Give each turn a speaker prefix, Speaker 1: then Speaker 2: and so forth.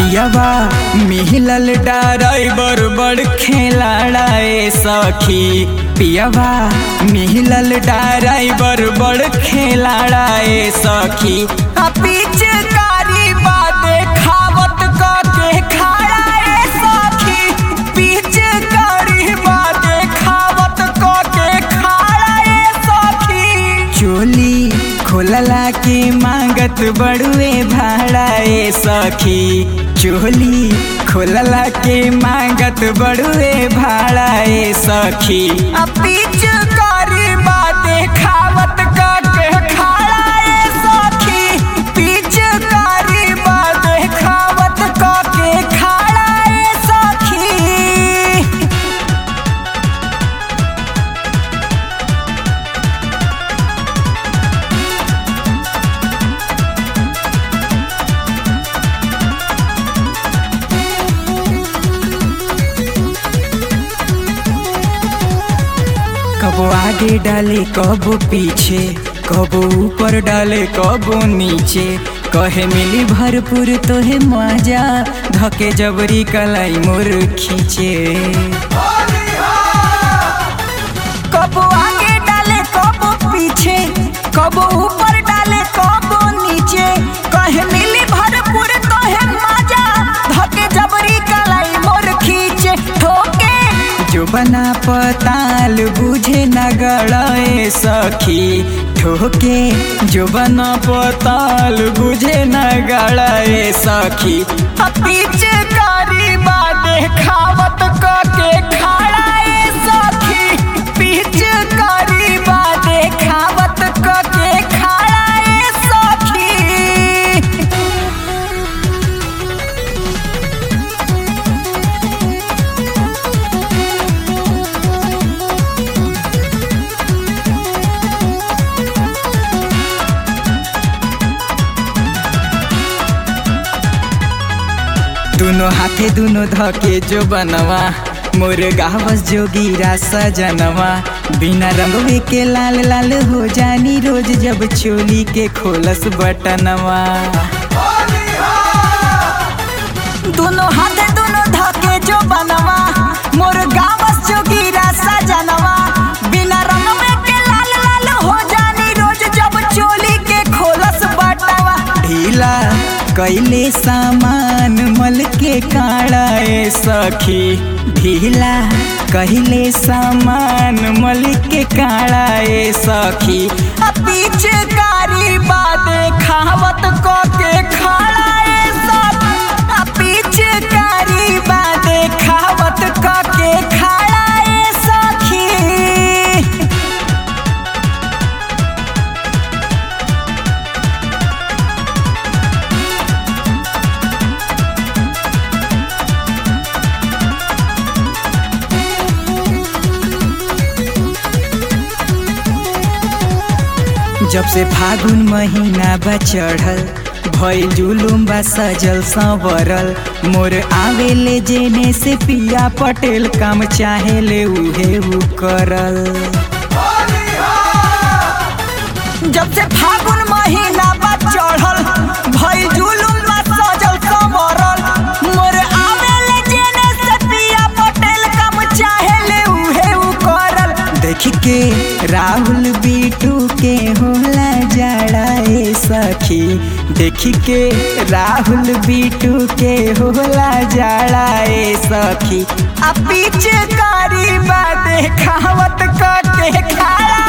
Speaker 1: पियावा मिहिलल ड्राइवर बड़ खेलाड़ाए सखी। पियावा मिहिलल ड्राइवर बड़ खेलाड़ाए सखी। पिचकारी बाते खावत के खाड़ाए सखी। पिचकारी बाते खावत के खाड़ाए सखी। चोली खोलला के मांगत बड़ुए भाड़ाए सखी। चोली खोलला के मांगत बड़ुए भाड़ाए सखी। पिचकारी बाते खावत के खाड़ाए सखी। पिचकारी बाते खावत के खाड़ाए सखी। कबो आगे डाले कबो पीछे, कबो ऊपर डाले कबो नीचे। कहे मिली भरपूर तोहे मजा, धके जबरी कलाई मोर खींचे। कबो आगे डाले कबो पीछे, कबो ऊपर डाले कबो नीचे। कहे मिली भरपूर तोहे मजा, धके जबरी कलाई मोर खींचे। ठोके जो बना पताल बुझे न गड़ाए सखी। ठोके जो बना पताल बुझे न गड़ाए सखी। पिचकारी बाते खावत के खाड़ाए सखी। पिचकारी बाते खावत के खाड़ाए सखी। दोनों हाथे दोनों धके जो बनवा, मोर गावस जोगीरा सजनवा। बिना रंगवे के लाल लाल हो जानी रोज, जब चोली के खोलस बटनवा। दोनों हाथे दोनों धके जो बनवा, मोर गावस जोगीरा सजनवा। बिना रंगवे के लाल लाल हो जानी रोज, जब चोली के खोलस बटनवा। ढीला कैले सामान मल के काड़ाए सखी। ढीला कहले सामान मल के काड़ाए सखी। पिचकारी बाते खावत के खाड़ाए सखी। पिचकारी बाते खावत के खाड़ाए सखी। जब से फागुन महीना बा चढ़ल, भइल जुलुम बा सजल संवरल। मोर आवेले जेने से पिया पटेल, काम चाहेले उहे उ करल। जब से फागुन महीना बा चढ़ल, भइल जुलुम बा सजल संवरल। मोर आवेले जेने से पिया पटेल, काम चाहेले उहे उ करल। देख के राहुल बीटू के होला जड़ाए सखी। देख के राहुल बीटू के होला जड़ाए सखी। पिचकारी बाते खावत के खाड़ा